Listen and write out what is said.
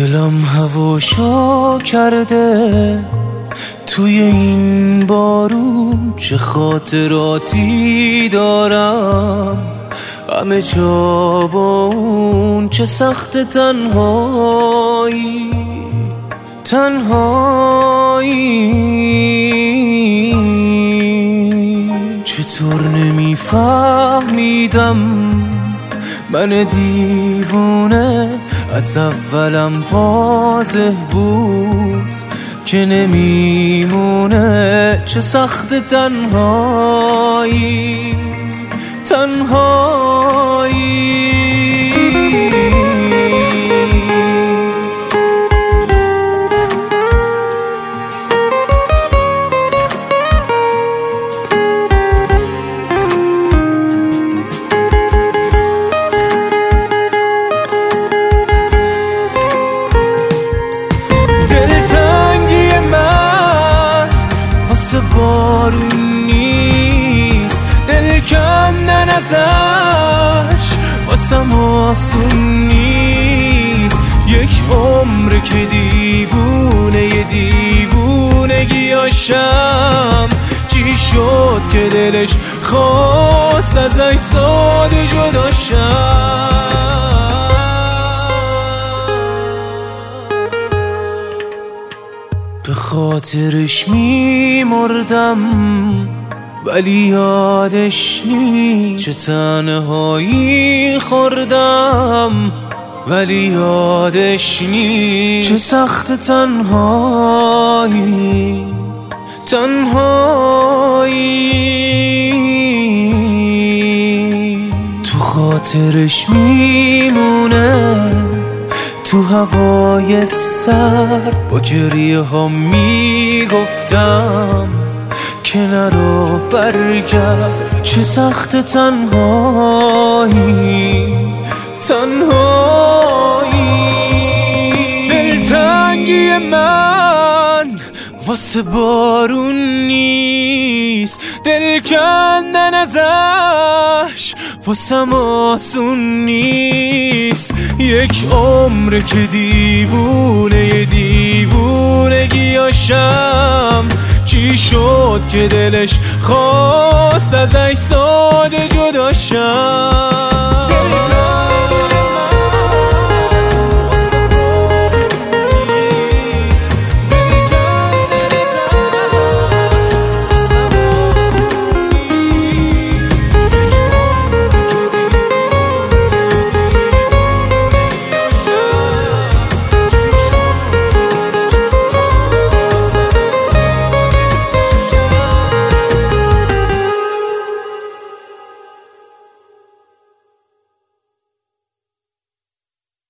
دلم هواشو کرده توی این بارون، چه خاطراتی دارم همه جا با اون، چه سخت تنهایی چطور نمیفهمیدم من دیوونه، از اولم واضح بود که نمیمونه، چه سخت تنهایی بارون نیست، دل کندن ازش واسم آسون نیست. یک عمر که دیوونگیاشم، چی شد که دلش خواست ازش ساده جداشم. به خاطرش میمردم ولی یادش نیست، چه تنهایی خوردم ولی یادش نیست، چه سخت تنهایی تو خاطرش میمونه، تو هوای سرد با گریه ها میگفتم که نرو برگرد، چه سخت تنهایی دلتنگی من واسه بارون نیست، دل کندن ازش واسم آسون نیست. یک عمر که دیوونگیاشم، چی شد که دلش خواست ازش ساده جداشم.